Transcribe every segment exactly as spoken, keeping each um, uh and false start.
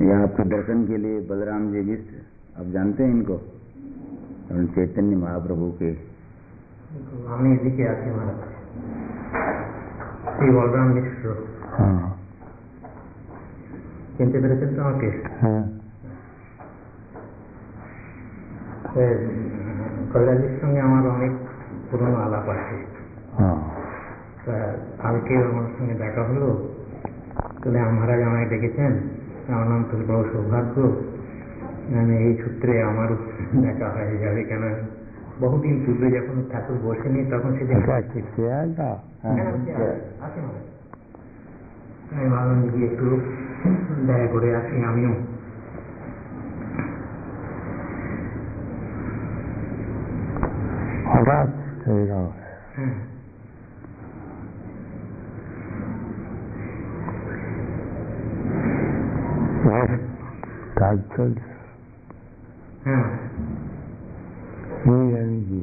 यह आपके दर्शन के लिए बलराम जी मिश्र, आप जानते हैं इनको? और चैतन्य महाप्रभु के আমি এদিকে আছি মহারাজ, শ্রী বলরাম মিশ্র। হ্যাঁ, চিনতে পেরেছেন তো আমাকে? হ্যাঁ। কবিরাজের সঙ্গে আমার অনেক পুরনো আলাপ আছে। হ্যাঁ। তা কালকে আমার সঙ্গে দেখা হলো, তাহলে মহারাজ আমায় ডেকেছেন, আমার নাম তো বড় সৌভাগ্য, মানে এই সূত্রে আমার দেখা হয়ে যাবে। কেন বহুদিন পূর্বে যখন ঠাকুর বসেনি তখন সেদিন আছে আমি ভাবলাম যে একটু দেখা করে আসি আমিও। হঠাৎ হ্যাঁ, কাজ চলছে। হ্যাঁ, জানি কি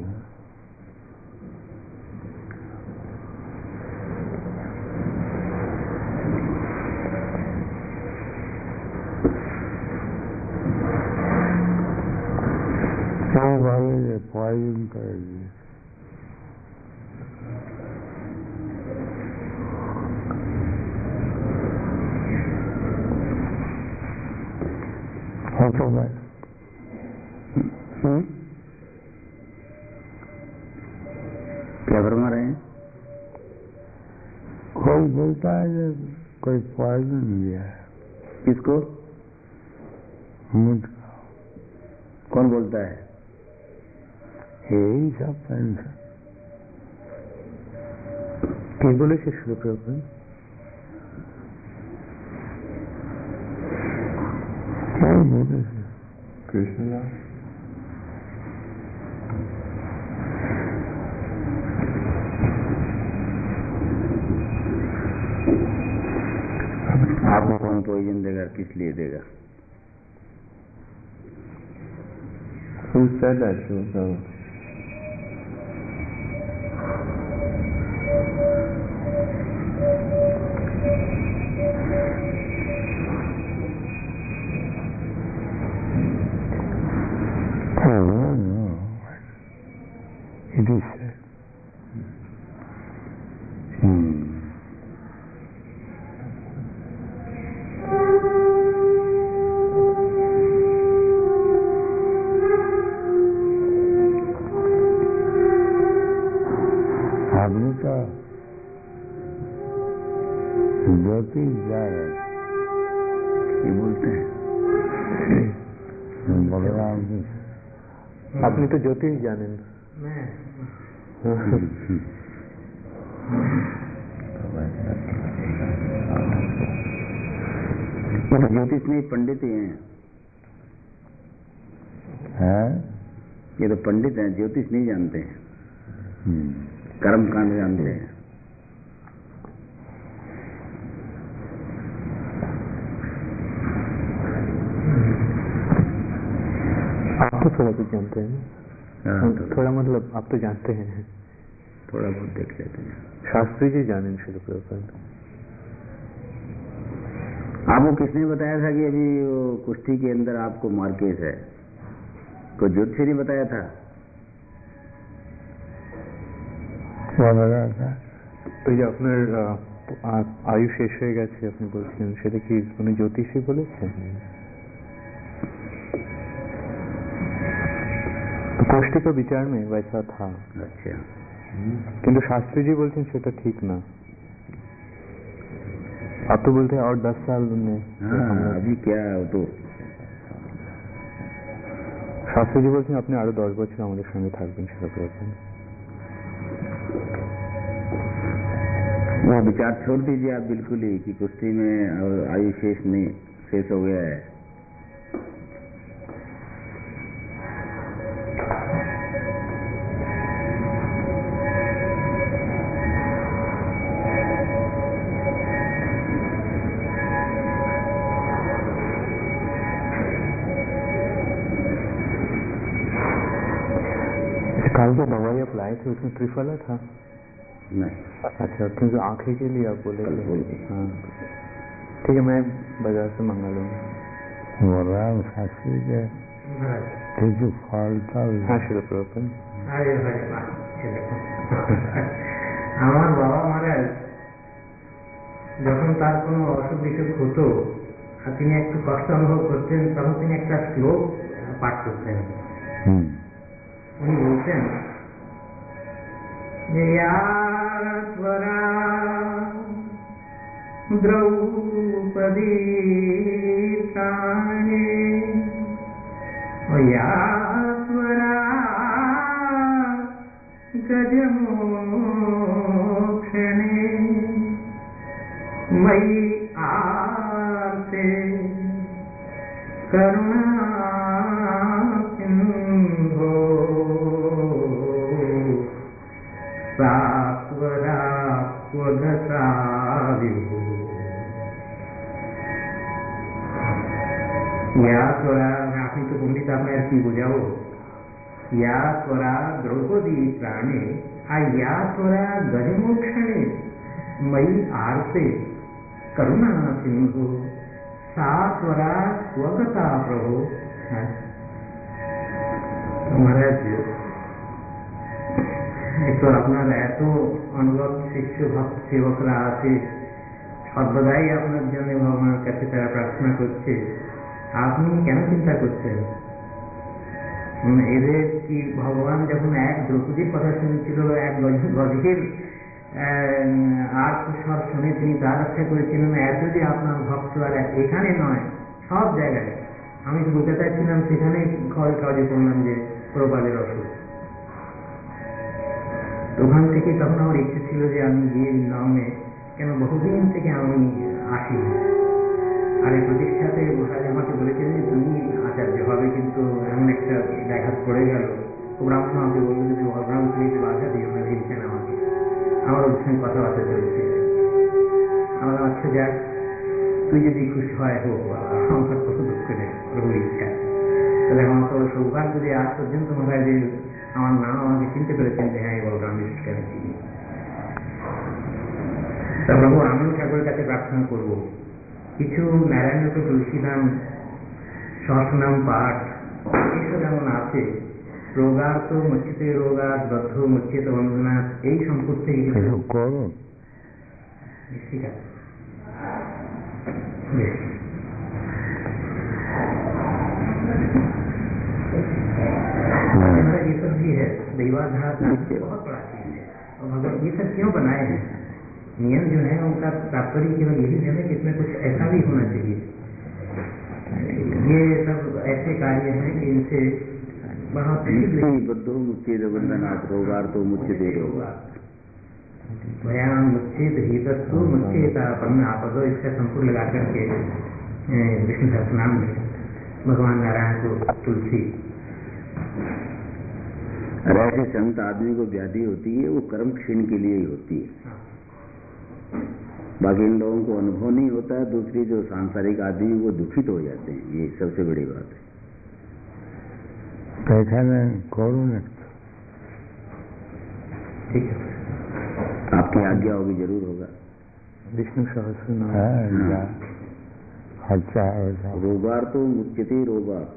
ভালো পয়জন করে দিয়ে হতো ভাই। क्या फरमा रहे हैं? कोई बोलता है कि कोई पॉइजन दिया है। किसको? मुझको। कौन बोलता है? यही सब पेंशन কে বলেছে? শুরু করবেন। क्या बोलेছে? कृष्ण। आपको कौन पॉइजन देगा, किस लिए देगा? Who said that? So, oh, no. It is said. Hmm. आदमी का ज्योतिष जा रहा है, ये बोलते हैं बलराम जी। আপনি তো জ্যোতিষ জানেন। ज्योतिष नहीं, पंडित ही हैं। हैं? ये तो पंडित हैं, ज्योतिष नहीं जानते हैं, कर्म कांड जानते हैं। आप तो थोड़ा कुछ जानते हैं। हाँ, तो थोड़ा मतलब आप तो जानते हैं, थोड़ा बहुत देख लेते हैं। शास्त्री जी जाने शुरू कर। आपको किसने बताया था कि अभी वो कुश्ती के अंदर आपको मार्केज है? कोई ज्योतिषी ने बताया था? क्या बताया था? তো যে আপনার আয়ু শেষ হয়ে গেছে আপনি বলছিলেন, সেটা কি কোনো জ্যোতিষী বলেছে? कोष्ठी का विचार में वैसा था। अच्छा। किंतु शास्त्री जी बोलते हैं सेटा ठीक ना। आप तो बोलते हैं और दस साल में। हाँ, अभी क्या तो शास्त्री जी बोलते हैं अपने आरो दस बच्चे हमारे संगे থাকবেন সেটা করবেন। वो विचार छोड़ दीजिए आप बिल्कुल ही कि कुश्ती में आयु शेष नहीं, शेष हो गया है। कल जो दवाई आप लाए थे उसमें त्रिफला था? नहीं। अच्छा, क्योंकि आंखें के लिए आप बोले थे। हाँ ठीक है, मैं बाजार से मंगा लूँगा। বলরাম শাস্ত্রীকে মহারাজ কিছু ফলটা हाँ शिल प्रभुपाद আরে ভাই বাহ, এই দেখুন। আমার বাবা মহারাজ যখন তার কোনো অসুখ বিসুখ হতো আর তিনি একটু কষ্ট অনুভব করতেন তখন তিনি একটা শ্লোক পাঠ করতেন। হুম উনি বলছেন যে ইয়া ত্বরা দ্রৌপদী প্রাণে ইয়া ত্বরা গজমোক্ষণে मयि आर्ते करुणा सिंधो सात्वरा स्वगता विभो। या त्वरा আপনি তো পণ্ডিত আপনার আর কি বোঝাবো। या त्वरा द्रौपदी प्राणे आ या त्वरा गजमोक्षणे मयि आर्ते करुणा सिंधु सा त्वरा स्वगता प्रभु। महाराज एक तो আপনার এত অনুগত শিষ্য ভক্ত সেবকরা আছে, সর্বদাই আপনার জন্য ভগবানের কাছে তারা প্রার্থনা করছে, আপনি কেন চিন্তা করছেন? এদের কি ভগবান যখন এক দ্রৌপদীর কথা শুনছিল, এক গজের আর সব শুনে তিনি তার রক্ষা করেছিলেন, এত যদি আপনার ভক্ত আর এখানে নয় সব জায়গায়। আমি তো বলতে চাইছিলাম সেখানে কাজে করলাম যে প্রবাদের অসুখ, ওখান থেকে তখন আমার ইচ্ছে ছিল যে আমি গিয়ে নামে, কেন বহুদিন থেকে আমি আসি আর এই প্রতিষ্ঠাতে মহারাজ আমাকে বলেছেন যে তুমি আচার্য হবে, কিন্তু এমন একটা ব্যাঘাত পড়ে গেল। ও ব্রাহ্মণ আমাকে বললো যে বলরাম তুমি বাধা দিও না, দিচ্ছেন আমাকে, আমার ওর সঙ্গে কথাবার্তা চলছে। আমার আচ্ছা যাক, তুই যদি খুশি হয় হোক, আমার কোনো দুঃখ নেই, প্রভুর ইচ্ছা। তাহলে আমার তো সৌভাগ্য যে আজ পর্যন্ত মহারাজ যে আমার নাম আমাকে চিনতে পেরেছেন যে হ্যাঁ বলরাম মিশ্রকে আমি চিনি। তা প্রভু আমি ঠাকুরের কাছে প্রার্থনা করবো কিছু নারায়ণকে তুলসীদান সহস্রনাম পাঠ এসব যেমন আছে, রোগার্ত মুচ্ছিতে রোগাত বদ্ধ মুচ্ছিত বন্ধনাথ, এই সম্পর্কে এসব করুন। ঠিক আছে, ये सब भी है दैवाधार, बहुत बड़ा चीज है। और भगवान ये सब क्यों बनाए हैं? नियम जो है उनका तात्पर्य केवल यही है कि इसमें कुछ ऐसा भी होना चाहिए। ये सब ऐसे कार्य हैं कि इनसे बहुत बद्धो मुच्चेद बंधनात् रोगार्तो मुच्यते रोगात् भयान मुच्चेद हितस्तु मुच्चेतापन्न आपदो, इसका संपूर्ण लगा करके विष्णु सहस्रनाम में भगवान नारायण को तुलसी। और ऐसे संत आदमी को व्याधि होती है वो कर्म क्षीण के लिए ही होती है, बाकी इन लोगों को अनुभव नहीं होता है। दूसरी जो सांसारिक आदमी वो दुखित हो जाते हैं, ये सबसे बड़ी बात है। এখানে করুন ठीक है, आपकी आज्ञा होगी जरूर होगा। विष्णु सहस्रनाम। হ্যাঁ যা খরচা হবে সব। रोगार्तो मुच्यते रोगात्,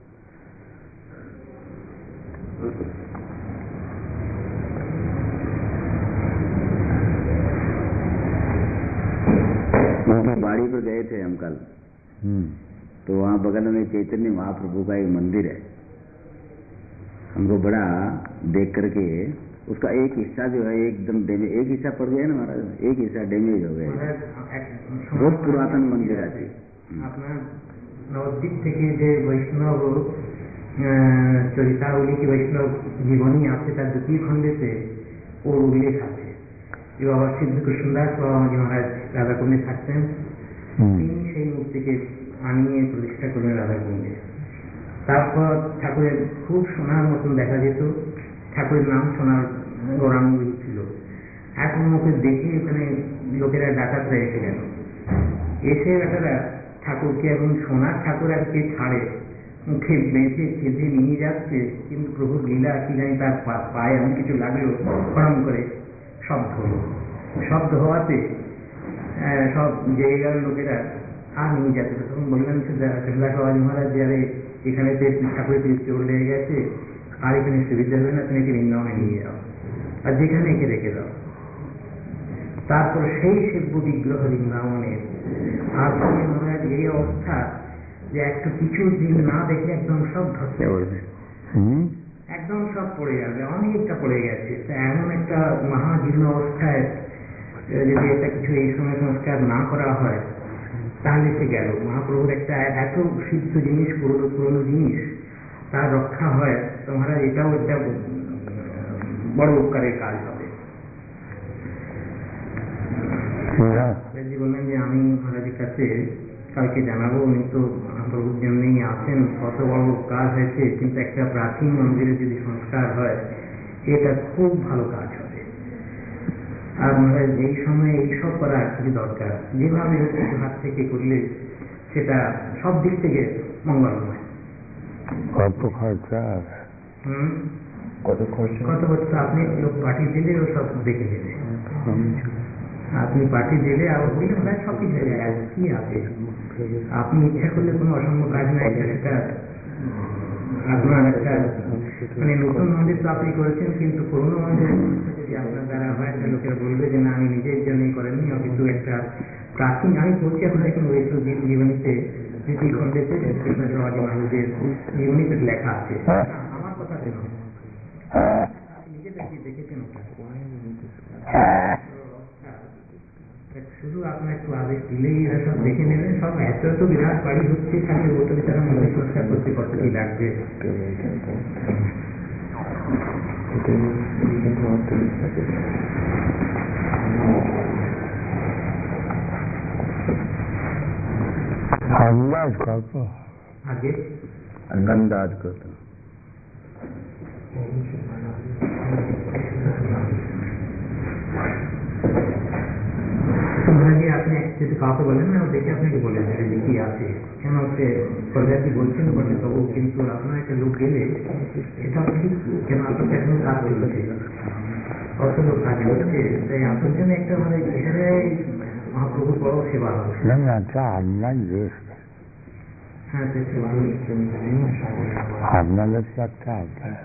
उनकी बाड़ी पर गए थे हम कल, तो वहां बगल में चैतन्य महाप्रभु का एक मंदिर है। हमको बड़ा देख करके उसका एक हिस्सा जो है एकदम डैमेज, एक हिस्सा पड़ गया ना महाराज, एक हिस्सा डैमेज हो गया। बहुत पुरातन मंदिर है। আপনার নবদ্বীপ থেকে যে বৈষ্ণব চরিতাবলী কি বৈষ্ণব জীবনী আছে তার দ্বিতীয় খণ্ডেতে ওর উল্লেখ আছে। যে বাবা সিদ্ধ কৃষ্ণদাস বাবাজি মহারাজ রাধাকুণ্ডে থাকতেন, তিনি সেই মূর্তিকে আনিয়ে প্রতিষ্ঠা করলেন রাধাকুণ্ডে। তারপর ঠাকুরের খুব সোনার মতন দেখা যেত, ঠাকুরের নাম সোনার গৌরাঙ্গ ছিল। এখন ওকে দেখে ওখানে লোকেরা ডাকাতরা এসে গেল, এসে বেটারা ঠাকুরকে এখন সোনার ঠাকুর আর কে ছাড়ে, মুখে বেঁধে খেঁধে নিয়ে যাচ্ছে, কিন্তু প্রভুর লীলা কি জানি তার পায়ে এমন কিছু লাগলো, খড়ম করে শব্দ হলো। শব্দ হওয়াতে সব জেগে গেল লোকেরা, আর নিয়ে যেতে হবে। তখন বললেন সিমলা সবাই মহারাজ যে আরে এখানে ঠাকুরের চোর লেগে গেছে, আর এখানে সুবিধা হবে না, তুমি একে বৃন্দাবনে নিয়ে যাও আর যেখানে একে রেখে দাও। তারপর সেই শিল্প বিগ্রহ বৃন্দাবনের আর মহারাজ এই অবস্থা যে একটু কিছু দিন না দেখে একদম সব ধসে পড়বে, একদম সব পড়ে যাবে, অনেকটা পড়ে গেছে। এমন একটা মহাজীর্ণ অবস্থায় যদি এটা কিছু এই সময় সংস্কার না করা হয় তাহলে সে গেল। মহাপ্রভুর একটা এত সিদ্ধ জিনিস, পুরনো পুরনো জিনিস তার রক্ষা হয়, তো মহারাজ এটাও একটা বড় উপকারের কাজ হবে। বললেন যে আমি মহারাজের কাছে কালকে জানাবো, উনি তো মহাপ্রভুর জন্যই আছেন, কত বড় কাজ হয়েছে, কিন্তু একটা প্রাচীন মন্দিরে যদি সংস্কার হয় এটা খুব ভালো কাজ হবে। আর মহারাজ এই সময় এইসব করা খুবই দরকার, যেভাবে হাত থেকে করলে সেটা সব দিক থেকে মঙ্গলময়। কত খরচা, হম কত খরচা, কত খরচা। আপনি লোক পাঠিয়ে দিলে ও সব দেখে দেবে, আপনি পাঠিয়ে দিলে আর বললে প্রায় সব কিছু হয়ে যায়। কি আছে, আপনি ইচ্ছা করলে কোনো অসম্ভব কাজ না, একটা সেটা আপনার একটা মানে নতুন মন্দির তো আপনি করেছেন, কিন্তু পুরোনো মন্দির যদি আপনার দ্বারা হয় একটা লোকেরা বলবে যে না আমি নিজের জন্যই করেননি, কিন্তু একটা প্রাচীন, আমি বলছি এখন দেখুন ওইসব জীবনীতে স্মৃতি খণ্ডেতে কৃষ্ণচন্দ্র মহারাজের জীবনীতে লেখা আছে, আমার কথা কেন, নিজে দেখেছেন ওটা। শুধু আপনার একটু আদেশ দিলেই এরা সব দেখে নেবেন, সব এত এত বিরাট বাড়ি হচ্ছে, খালি ওটা তারা মন্দির সংস্কার করতে কত কি লাগবে। अंदाज कत আগে अंदाज कत আপনি যদি কাউকে বলেন না, দেখে আপনাকে বলে দেবে যে কি আছে, কেন সে প্রজাতি বলছেন বলে তবু, কিন্তু আপনার একটা লোক গেলে এটা ঠিক, কেন আপনার এখন কাজ করছে, কত লোক কাজ করছে, তাই আপনার জন্য একটা মানে এখানে মহাপ্রভুর বড় সেবা হবে। হ্যাঁ সে ভালো, আপনাদের একটা আপনার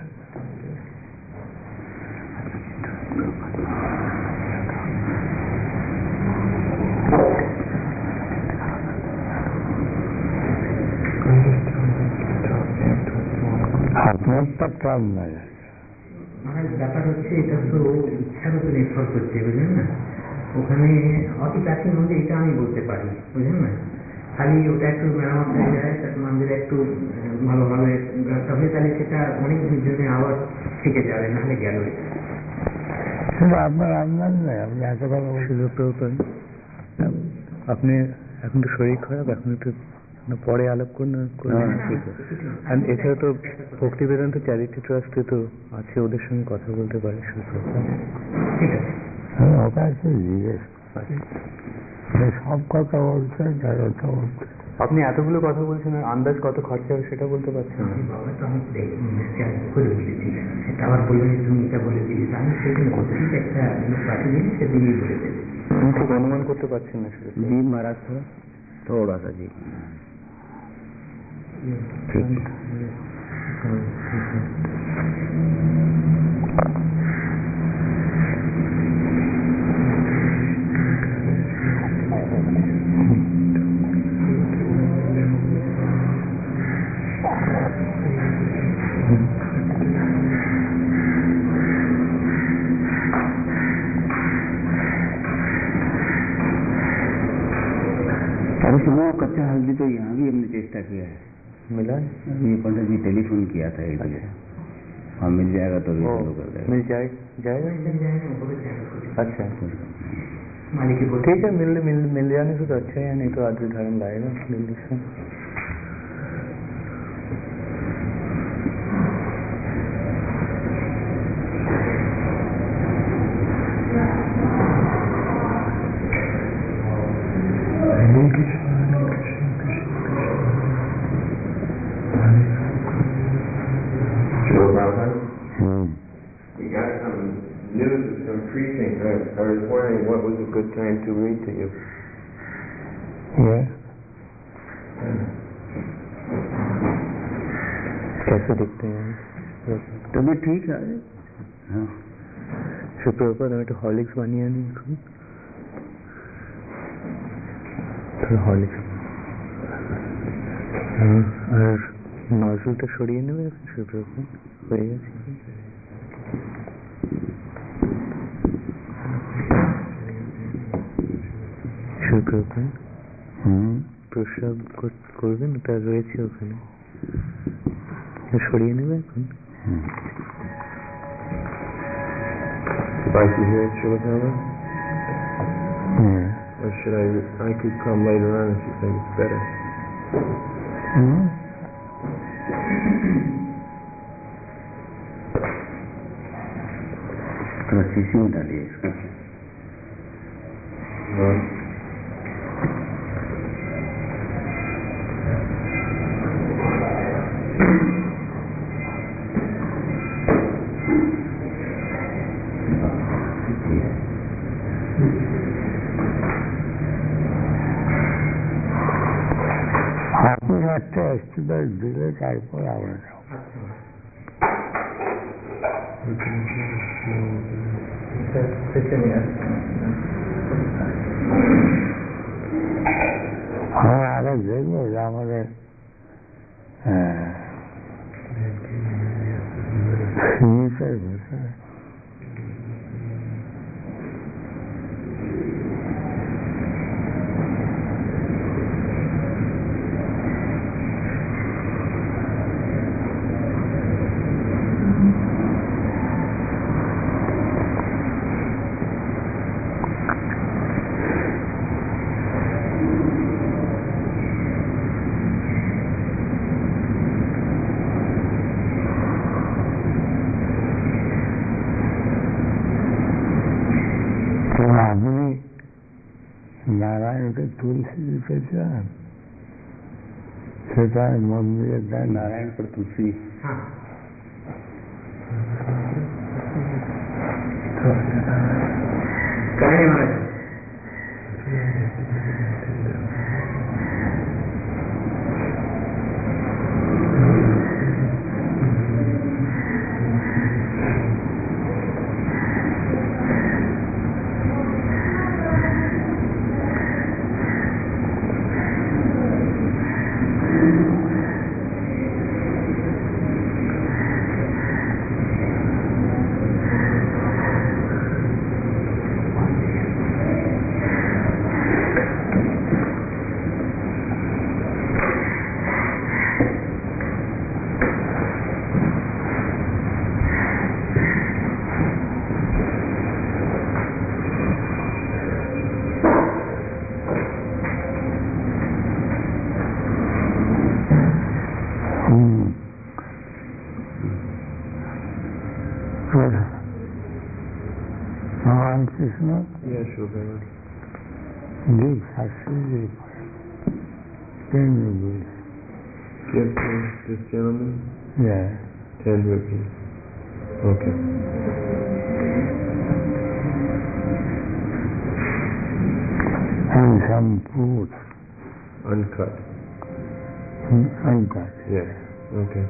আপনার তো কাজ নাই। মানে ব্যাপার হচ্ছে এটা তো ইচ্ছার উপর নির্ভর করছে, বুঝলেন না। ওখানে অতি প্রাচীন মন্দির এটা আমি বলতে পারি, বুঝলেন না। খালি ওটা একটু মেরামত হয়ে যায়, তার মন্দিরে একটু ভালোভাবে ব্যবসা হয়ে, তাহলে সেটা অনেক দিনের জন্য আবার থেকে যাবে, নাহলে গেল। আপনার আপনার নেই, আপনি এত কথা বলতে, আপনি এখন তো শরীর খারাপ, এখন একটু পরে আলাপ করুন। এছাড়া তো ভক্তি বেদান্ত চ্যারিটি ট্রাস্টে তো আছে, ওদের সঙ্গে কথা বলতে পারি শুধু। ওটা আছে জিজ্ঞেস সব কথা বলছে, আপনি এতগুলো কথা বলছেন, আর আন্দাজ কত খরচা হবে সেটা বলতে পারছেন না। বাবা তো আমি করে বলেছিলেন, সেটা আবার বললেন তুমি এটা বলে দিলি, আমি সেদিন করছি একটা পাঠিয়ে দিলি, সেদিনই বলে দেবে। আমি খুব অনুমান করতে পারছেন না শুধু। जी महाराज थोड़ा थोड़ा सा जी ঠিক। वो कच्चा हल्दी तो यहाँ भी हमने चेष्टा किया है, मिला ये पंडित जी टेलीफोन किया था एक जगह, हाँ मिल जाएगा तो भी चालू कर देगा। मिल जाए जाएगा अच्छा मालिक की बोल ठीक है, मिल मिल मिल जाने से तो अच्छा है, नहीं तो आदमी धर्म लाएगा दिल्ली से। I was wondering what was a good time to read to you. Yeah. कैसे दिखते हैं? तभी ठीक है। हाँ সুপ্রভাত, আমি একটু হরলিক্স বানিয়ে আনি এখন। হরলিক্স আর নজলটা সরিয়ে নেবে এখন। সুপ্রভাত হয়ে গেছে। সুপ্রভাত প্রস্রাব করবেন, ওটা রয়েছে ওখানে, সরিয়ে নেবে এখন। Like you hear it, Shilakama? Yeah. Or should I, I could come later on if you think it's better. Hmm? थोड़ा शीशी में डालिए इसका। हाँ। একটা এস্টিমেট দিলে তারপর আমরা যাবো। হ্যাঁ আরে দেখবো যে আমাদের সিমিটার ভেতরে আপনি নারায়ণকে তুলসী দিতে চান, সেটা মন্দিরে দেয় নারায়ণ पर तुलसी। भगवान Krishna Yeah, sure, Bhaivan. Ji Shastri ji ten rupees. Give to this gentleman Yeah. ten rupees. Okay. And some food. Uncut. Hmm, uncut. Yeah. Okay.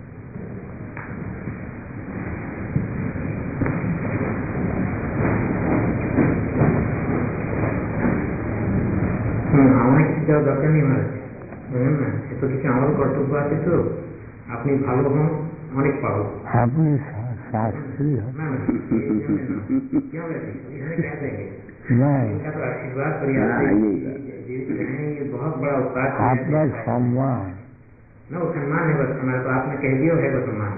আমার কিছু দেওয়ার দরকার নেই মহারাজ, বুঝলেন না? সে তো কিছু আমারও কর্তব্য আছে, তো আপনি ভালো হন, অনেক পাবো। আপনি শাস্ত্রী হন না না क्यों वैसे इन्होंने क्या देंगे नहीं, इनका तो आशीर्वाद और याद ये बहुत बड़ा उपकार आपका सम्मान ना, वो सम्मान है बस हमारे पास, आपने कह दिया है वो सम्मान।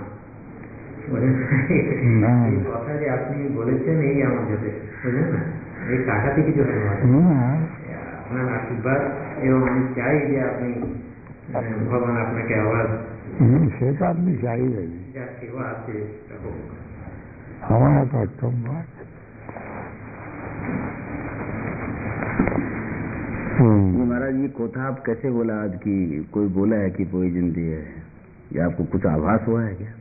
কথা যে আপনি বলেছেন এই আমার যথেষ্ট, বুঝলেন না? এই টাকাতে কিছু হয় না, আপনার আশীর্বাদ এবং আমি চাই যে আপনি ভগবান আপনাকে আবার সেটা আপনি চাইবেন, যা সেবা আছে हमारा कर्तव्य ये। महाराज ये कोथा आप कैसे बोला आज की, कोई बोला है कि पॉइजन दी है या आपको कुछ आभास हुआ है क्या?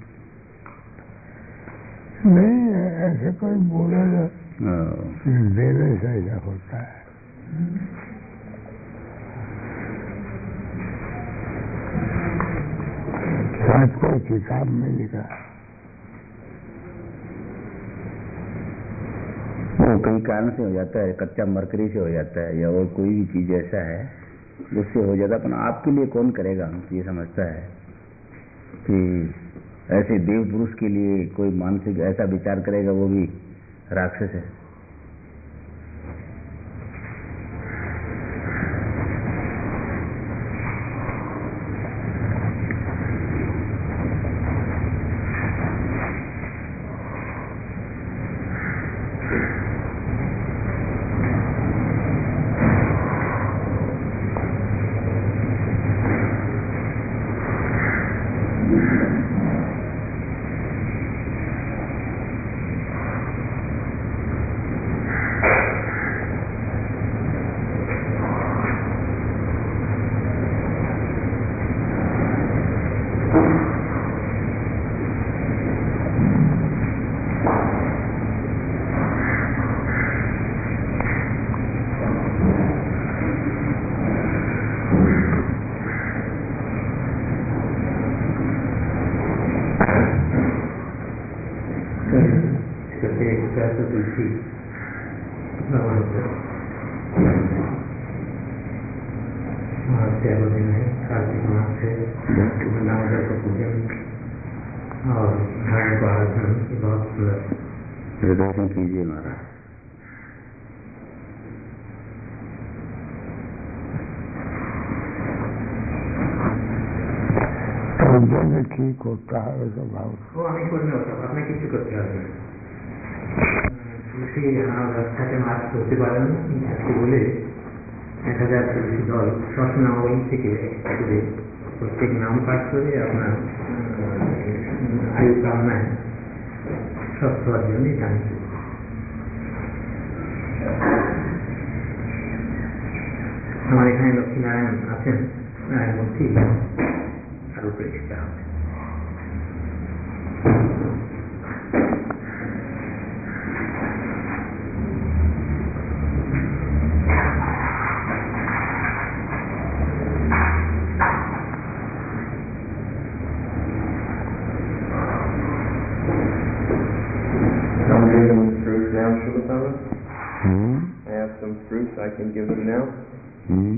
नहीं ऐसे कोई बोला देने से ऐसा होता है। Okay. शायद कोई किताब में लिखा वो कई कारण से हो जाता है, कच्चा मरकरी से हो जाता है, या और कोई भी चीज ऐसा है जिससे हो जाता है। पर आपके लिए कौन करेगा, हम ये समझता है कि ऐसे देव पुरुष के लिए कोई मानसिक ऐसा विचार करेगा, वो भी राक्षस है। हृदय कीजिए महाराज। तो ठीक होता है वैसा भाव वो अनेक में होता है, अपने किसी करते हैं তুলসী রাস্তাকে মাছ করতে পারেন। আজকে বলে এক হাজার তুলসী দল সহস্রনামাবলী থেকে করে প্রত্যেক নাম পাঠ করে আপনার আয়ু কামনায় সুস্থ হওয়ার জন্যই জানছে। আমার এখানে লক্ষ্মীনারায়ণ আছেন, নারায়ণ মূর্তি আরো প্রতিষ্ঠা হবে। Hmm? I have some fruits, I can give them now. Hmm?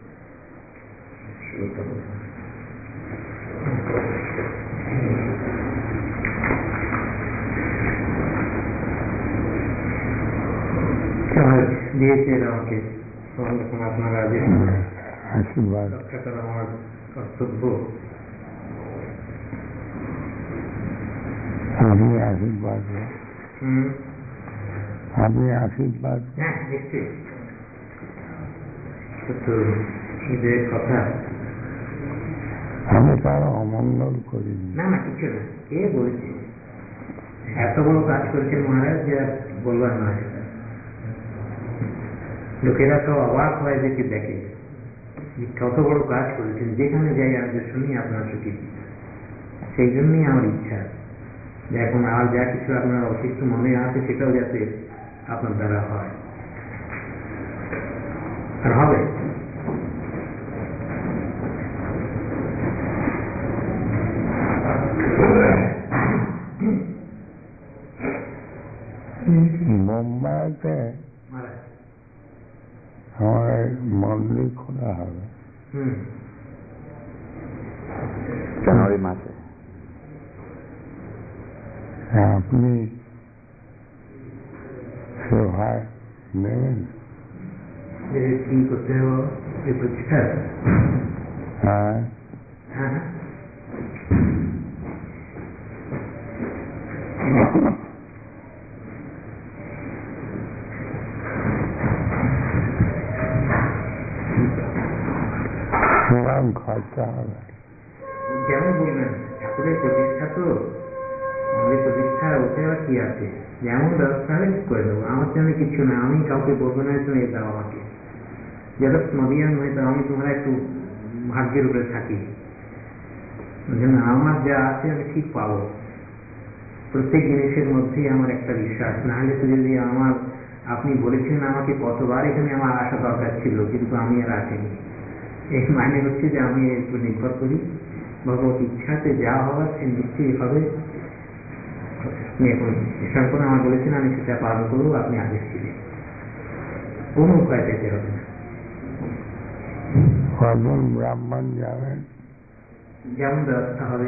দিয়েছে আমাকে, যখন আপনারা আশীর্বাদ রক্ষা করা আমার কর্তব্য। আমি আশীর্বাদ হম আমি আশীর্বাদ হ্যাঁ নিশ্চয়ই তো ঈদের কথা। আমি তার অমঙ্গল করিনি। না না কিছু না, কে বলছে? এত বড় কাজ করেছেন মহারাজ যে আর বলবার নয়। সেটা লোকেরা তো অবাক হয় দেখে দেখে কত বড় কাজ করেছেন। যেখানে যাই আমি শুনি আপনার সুখী, সেই জন্যই আমার ইচ্ছা যে এখন আর যা কিছু আপনার অতিরিক্ত মনে আছে সেটাও যাতে আপনার দ্বারা হয় আর হবে। মুম্বাইতে আমার মন্দির খোলা হবে হম জানুয়ারি মাসে। আপনি সেবায় নেবেন? কি করতে হবে এই প্রতিষ্ঠা? হ্যাঁ হ্যাঁ কিরম খরচা হবে? যেমন বলবেন ঠাকুরের প্রতিষ্ঠা তো, আমাদের প্রতিষ্ঠা ওতে আর কি আছে, যেমন ব্যবস্থা হলে করে দেবো। আমার জন্য কিছু না, আমি কাউকে বলবো না তুমি দাও আমাকে। যেটা নদিয়ার নয়, তো আমি তোমরা একটু ভাগ্যের উপরে থাকি, আমার যা আছে আমি ঠিক পাবো। প্রত্যেক জিনিসের মধ্যেই আমার একটা বিশ্বাস, না হলে তো যদি আমার আপনি বলেছেন আমাকে কতবার এখানে আমার আসা দরকার ছিল কিন্তু আমি আর আসিনি, এই মানে হচ্ছে যে আমি একটু নির্ভর করি ভগবত ইচ্ছাতে যা হওয়ার সে নিশ্চয়ই হবে। ঈশ্বর করে আমার বলেছেন আমি সেটা পালন করবো, আপনি আদেশ দিলেন, কোনো উপায় পেতে হবে না। কজন ব্রাহ্মণ যাবেন? যেমন ব্যবস্থা হবে,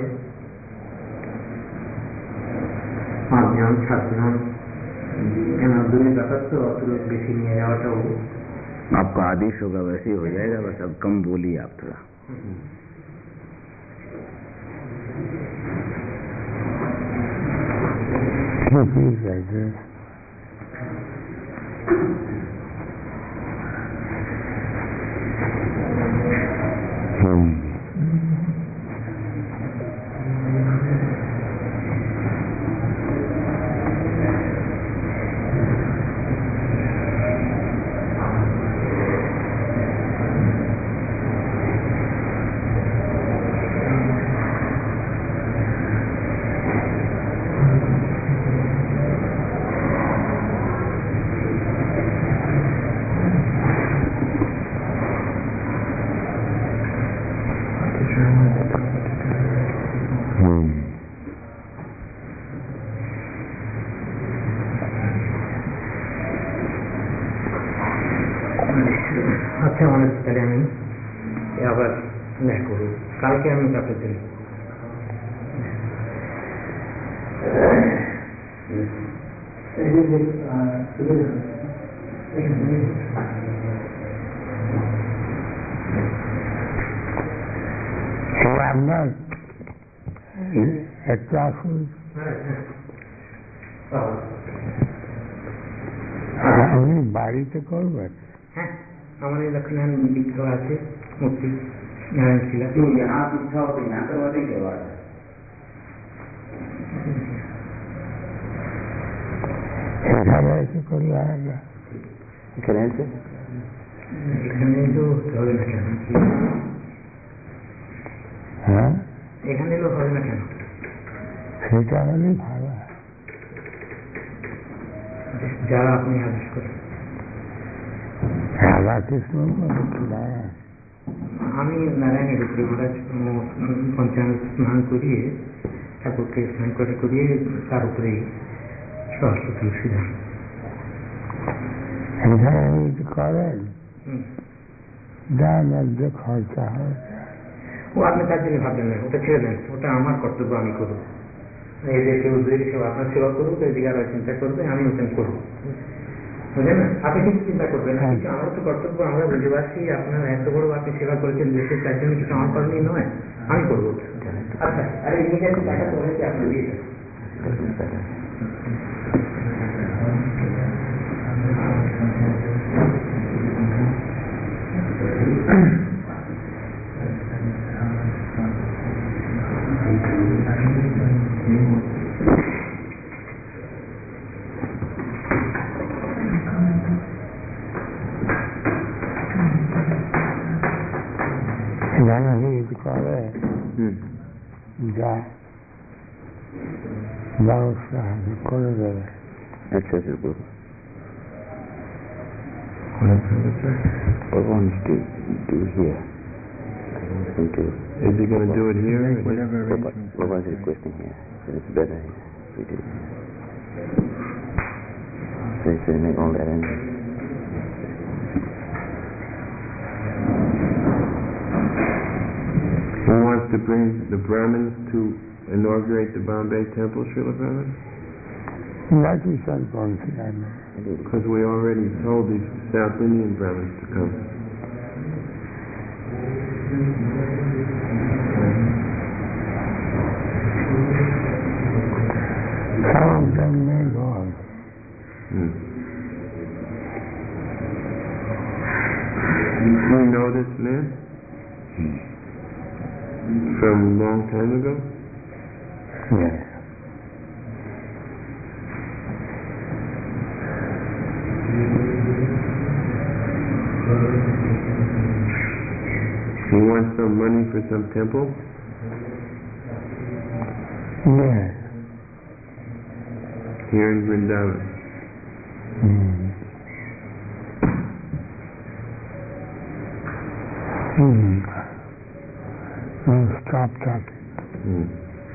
পাঁচজন সাতজন, কেন দূরের ব্যাপার তো অত লোক বেশি নিয়ে যাওয়াটাও। आपका आदेश होगा वैसे ही हो जाएगा, बस अब कम बोलिए आप थोड़ा। Please, I guess. Hmm. আচ্ছা অনেক, তাহলে আমি আবার দেখা করবো, কালকে আমি কাপড় দিই। আপনার একটা আসুন, আপনি বাড়িতে করবেন? হ্যাঁ, আমার এই লক্ষ্মীনারায়ণ বিগ্রহ আছে, মূর্তি নারায়ণ শিলা। यहाँ इच्छा हो तो यहाँ करवा देंगे बात। এখানে এসে করলে হয় না? এখানে এসে এখানে এলেও হবে না কেন? হ্যাঁ, এখানে এলেও হবে না কেন? সেটা হলেই ভালো। যারা আপনি আদেশ করেন। রাধাকৃষ্ণ নারায়ণ, আমি নারায়ণের উপরে মহারাজ পঞ্চাঙ্গ স্নান করিয়ে ঠাকুরকে স্নান করে করিয়ে তার উপরে সহস্র তুলসী দান। এখানে যদি করেন দান আর যে খরচা হয় ও আপনি তার জন্য ভাবলেন না, ওটা ছেড়ে দেন, ওটা আমার কর্তব্য, আমি করবো। এই যে কেউ যদি সেবা আপনার সেবা করুক, এদিকে আরো চিন্তা করবে, আমি ওটা করবো, বুঝলেন না? আপনি কিছু চিন্তা করবেন না, কিন্তু আমার তো কর্তব্য, আমরা বুঝবাসী, আপনার এত বড় আপনি সেবা করেছেন দেশের, তার জন্য কিছু আমার করলেই নয়, আমি করবো। আচ্ছা, আরে নিয়ে যাচ্ছি টাকা তো হয়েছে, আপনি দিয়ে দেন। যদি করে যা ব্যবস্থা করে দেবে। अच्छा बिल्कुल। What wants to do here? I want him to. Is he going to do it here? Whatever Baba arrangements. Baba's requesting here. So it's better if we do. So he said make all the arrangements. Who wants to bring the Brahmins to inaugurate the Bombay temple, Srila Prabhupada? That we shall consider. Because we already told these South Indian Brahmins to come. Some of them may go. Hmm. You know this man? Hmm. From a long time ago? Yes. He wants some money for some temple? Yes. Here in Vrindavan. Hmm. Hmm. We'll start प्राप्त Hmm.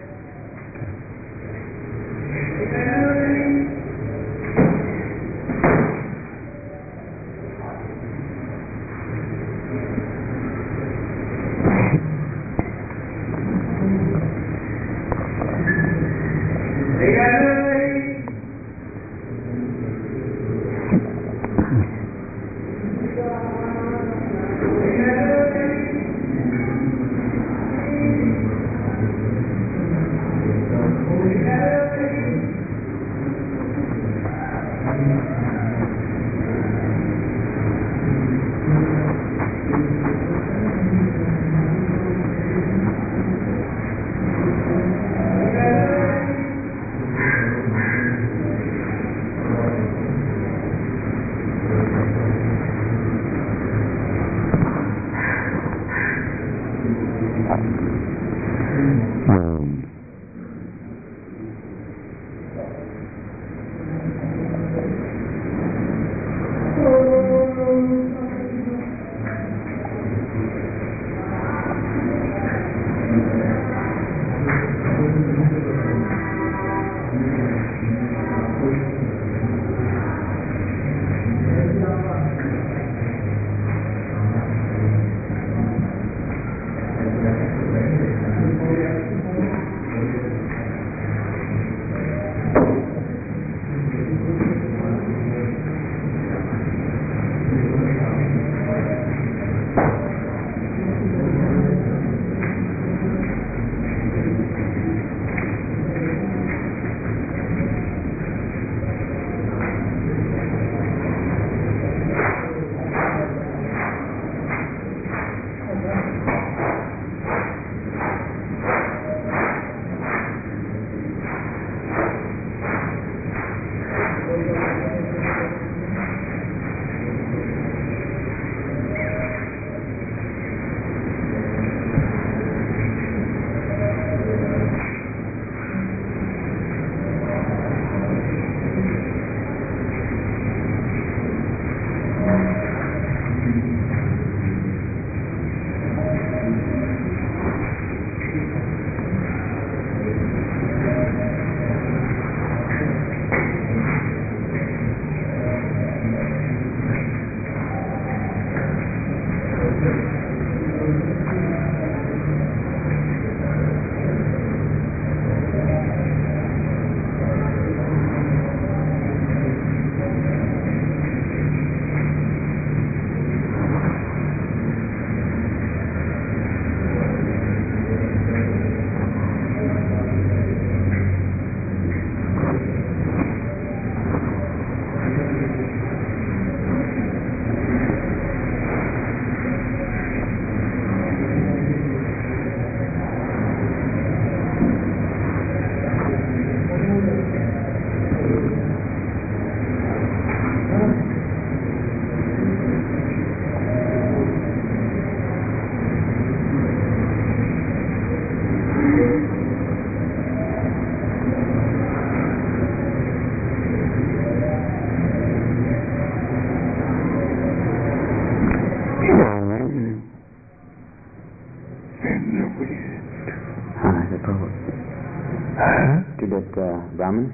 To that uh, Brahmin?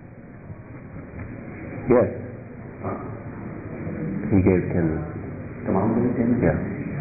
Yes. He gave ten. Yeah.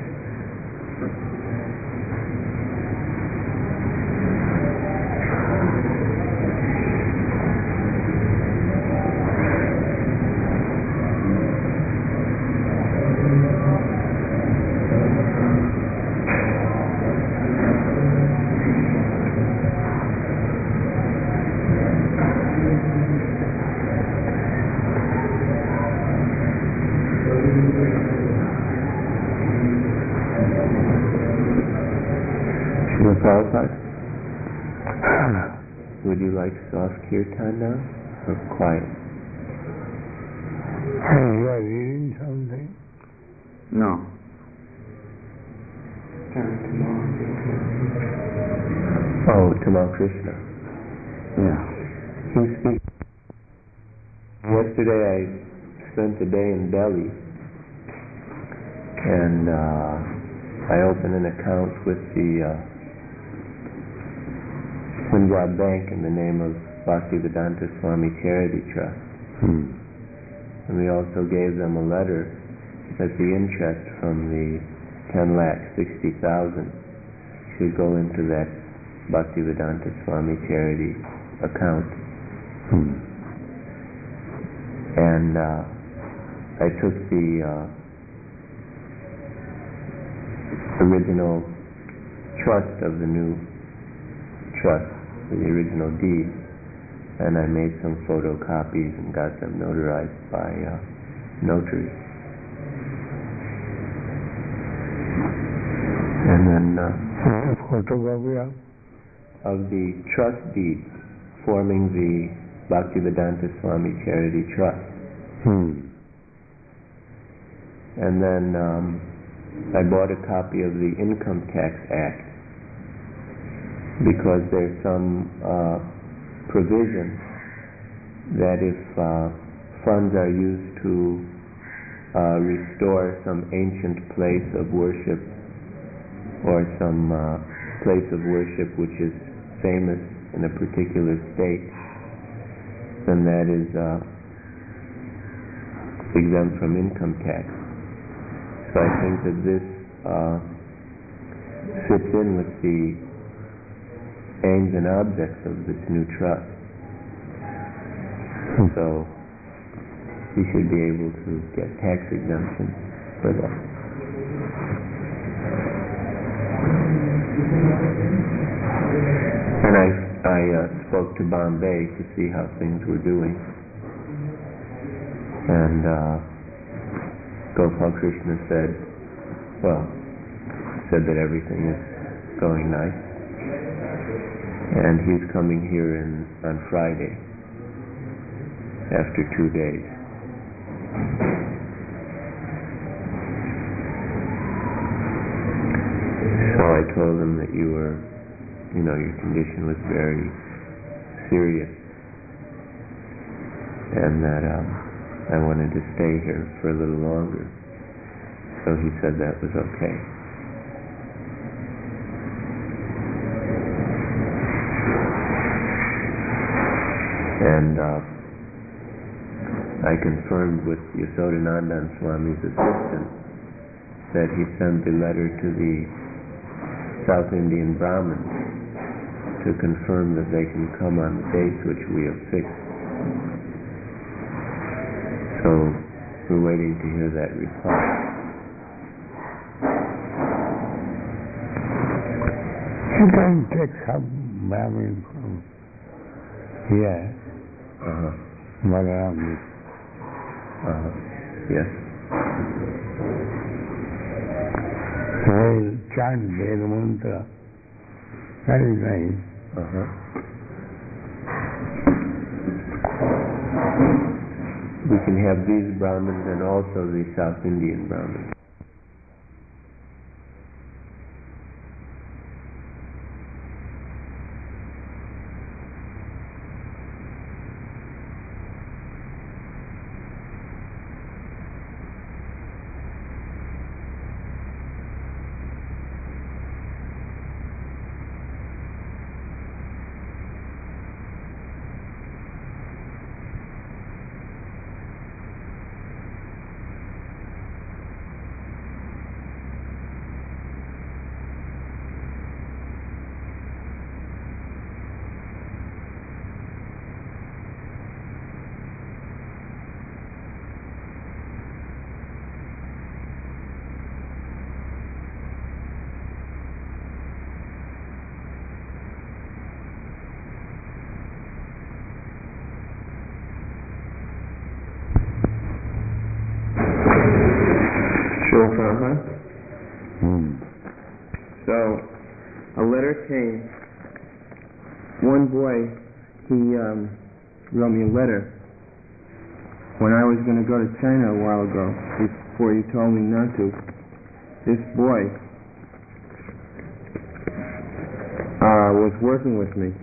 Srila Prabhupada, would you like soft kirtan now, or quiet? You are reading something? No. Oh, Tamal Krishna. Yeah. He speaks. Yesterday I spent the day in Delhi, and uh, I opened an account with the uh, Punjab Bank in the name of Bhaktivedanta Swami Charity Trust. Hmm. And we also gave them a letter that the interest from the ten lakh sixty thousand should go into that Bhaktivedanta Swami Charity account. Hmm. And uh, I took the uh, original trust of the new trust, the original deed, and I made some photocopies and got them notarized by uh, notaries. And then uh, photography of of the trust deed forming the Bhaktivedanta Swami Charity Trust. hmm. And then um, I bought a copy of the Income Tax Act because there's some uh, provision that if uh, funds are used to uh, restore some ancient place of worship or some uh, place of worship which is famous in a particular state, then that is uh, exempt from income tax. So I think that this uh, fits in with the aims and objects of this new trust. So we should be able to get tax exemption for that. And I, I uh, spoke to Bombay to see how things were doing. And uh, Gopal Krishna said, well, said that everything is going nice. And he's coming here in, on Friday, after two days. So I told him that you were, you know, your condition was very serious, and that um, I wanted to stay here for a little longer. So he said that was okay. And uh, I confirmed with Yasodhanandan Swami's assistant that he sent the letter to the South Indian Brahmins to confirm that they can come on the dates which we have fixed. So we're waiting to hear that reply. You can take some Brahmin from here, Uh-huh. Balaram. Uh-huh. Yes. They chant Veda mantra. Very nice. Uh-huh. We can have these Brahmins and also the South Indian Brahmins. Sure, Prabhupada. Hmm. So, a letter came. One boy, he um, wrote me a letter when I was going to go to China a while ago, before you told me not to. This boy uh, was working with me,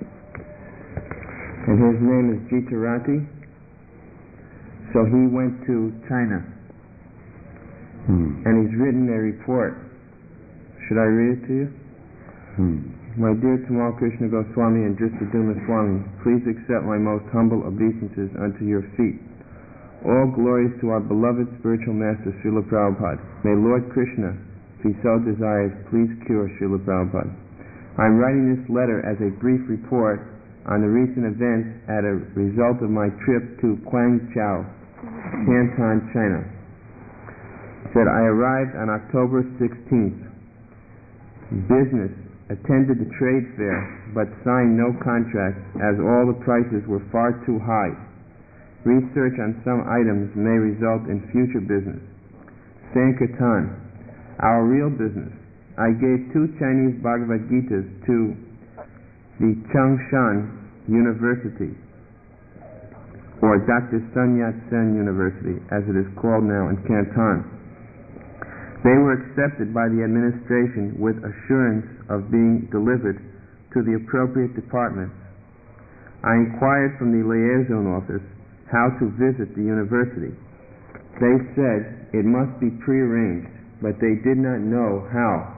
and his name is Jitarati. So he went to China, Hmm. and he's written a report. Should I read it to you? Hmm. My dear Tamal Krishna Goswami and Dristaduma Swami, please accept my most humble obeisances unto your feet. All glories to our beloved spiritual master Srila Prabhupada. May Lord Krishna, if he so desires, please cure Srila Prabhupada. I am writing this letter as a brief report on the recent events as a result of my trip to Guangzhou, Canton, China. It said, I arrived on October sixteenth. Business, attended the trade fair, but signed no contracts as all the prices were far too high. Research on some items may result in future business. Sankirtan, our real business. I gave two Chinese Bhagavad Gitas to the Changshan University, or Doctor Sun Yat-sen University, as it is called now in Canton. They were accepted by the administration with assurance of being delivered to the appropriate departments. I inquired from the liaison office how to visit the university. They said it must be prearranged, but they did not know how.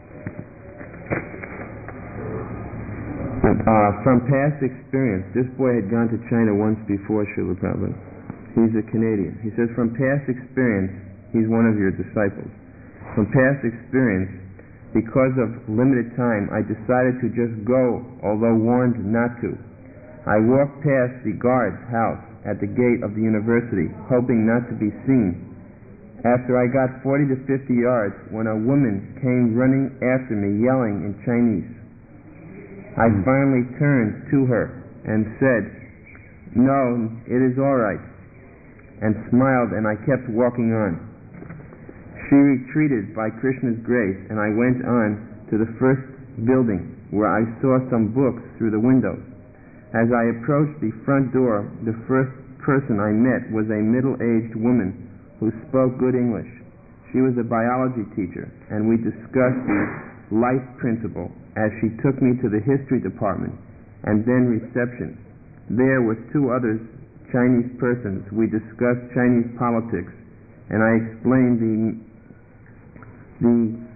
Uh, from past experience, this boy had gone to China once before, Srila Prabhupada. He's a Canadian. He says, from past experience, he's one of your disciples. From past experience, because of limited time, I decided to just go, although warned not to. I walked past the guard's house at the gate of the university, hoping not to be seen. After I got forty to fifty yards, when a woman came running after me, yelling in Chinese, I finally turned to her and said, no, it is all right, and smiled, and I kept walking on. She retreated by Krishna's grace, and I went on to the first building, where I saw some books through the windows. As I approached the front door, the first person I met was a middle-aged woman who spoke good English. She was a biology teacher, and we discussed the life principle as she took me to the history department and then reception. There, with two other Chinese persons, we discussed Chinese politics, and I explained the the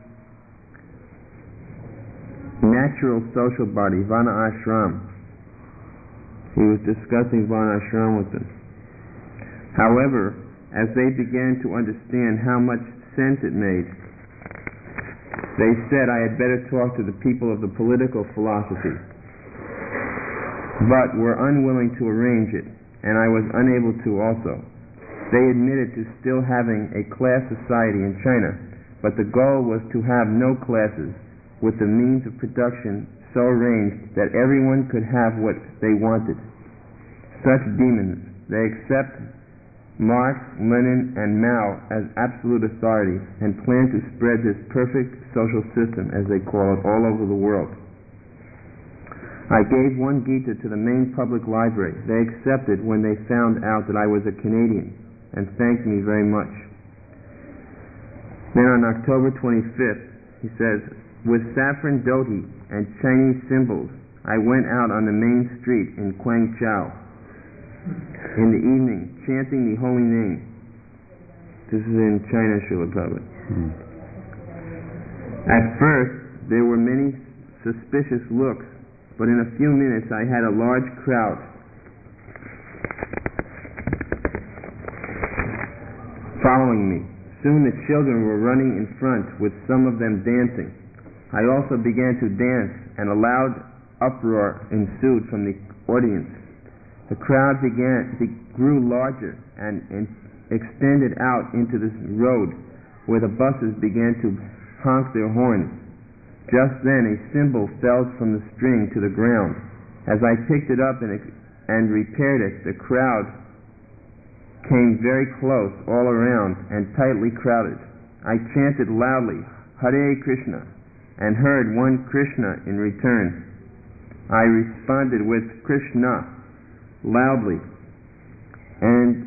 natural social body, Vana Ashram. He was discussing Vana Ashram with them. However, as they began to understand how much sense it made, they said I had better talk to the people of the political philosophy, but were unwilling to arrange it, and I was unable to also. They admitted to still having a class society in China, but the goal was to have no classes, with the means of production so arranged that everyone could have what they wanted. Such demons, they accept Marx, Lenin, and Mao as absolute authority and plan to spread this perfect social system, as they call it, all over the world. I gave one Gita to the main public library. They accepted when they found out that I was a Canadian and thanked me very much. Then on October twenty-fifth, he says, with saffron dhoti and Chinese symbols, I went out on the main street in Guangzhou in the evening, chanting the holy name. This is in China, Srila Prabhupada. Hmm. At first, there were many suspicious looks, but in a few minutes I had a large crowd following me. Soon the children were running in front, with some of them dancing. I also began to dance, and a loud uproar ensued from the audience. The crowd began be, grew larger and, and extended out into this road, where the buses began to honk their horns. Just then a cymbal fell from the string to the ground. As I picked it up and, and repaired it, the crowd came very close all around and tightly crowded. I chanted loudly, Hare Krishna, and heard one Krishna in return. I responded with Krishna loudly, and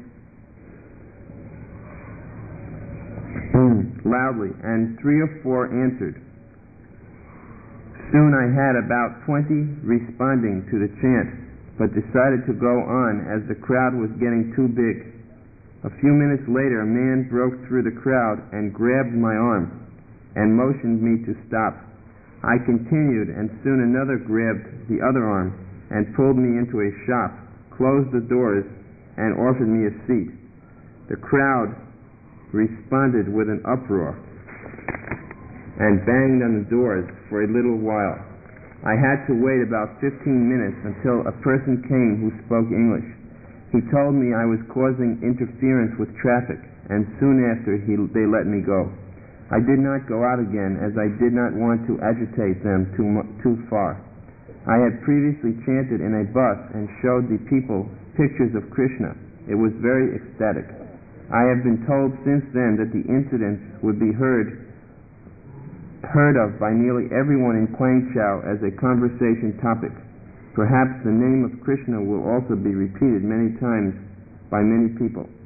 loudly, and three or four answered. Soon I had about twenty responding to the chant, but decided to go on as the crowd was getting too big. A few minutes later, a man broke through the crowd and grabbed my arm and motioned me to stop. I continued, and soon another grabbed the other arm and pulled me into a shop, closed the doors, and offered me a seat. The crowd responded with an uproar and banged on the doors for a little while. I had to wait about fifteen minutes until a person came who spoke English. He told me I was causing interference with traffic, and soon after he, they let me go. I did not go out again, as I did not want to agitate them too, mu- too far. I had previously chanted in a bus and showed the people pictures of Krishna. It was very ecstatic. I have been told since then that the incidents would be heard heard of by nearly everyone in Kwangchow as a conversation topic. Perhaps the name of Krishna will also be repeated many times by many people.